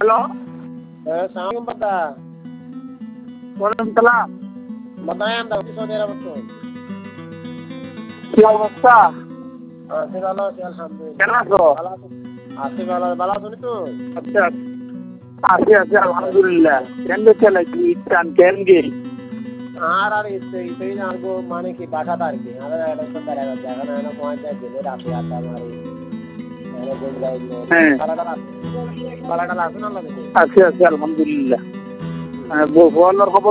Hello সালাম বাদা ওয়ালাইকুম সালাম। বাদায় আমরা সৌদি আরব তো কি অবস্থা? আছি ভালো আছি আলহামদুলিল্লাহ। কেন আছো? ভালো আছি আছি ভালো আছি তো। আচ্ছা আছি আলহামদুলিল্লাহ। কেন দেখতে লাগি টান কেন গে? আর ইতে আরগো মানে কি বাসা আর কি আর এটা তো তারা জায়গা না না পয়েন্ট গেলে রাতে আড্ডা মারি আরে গোল গাইলো পালাটা লাসুন আল্লাহ দেখে আছি আলহামদুলিল্লাহ। বলার খবর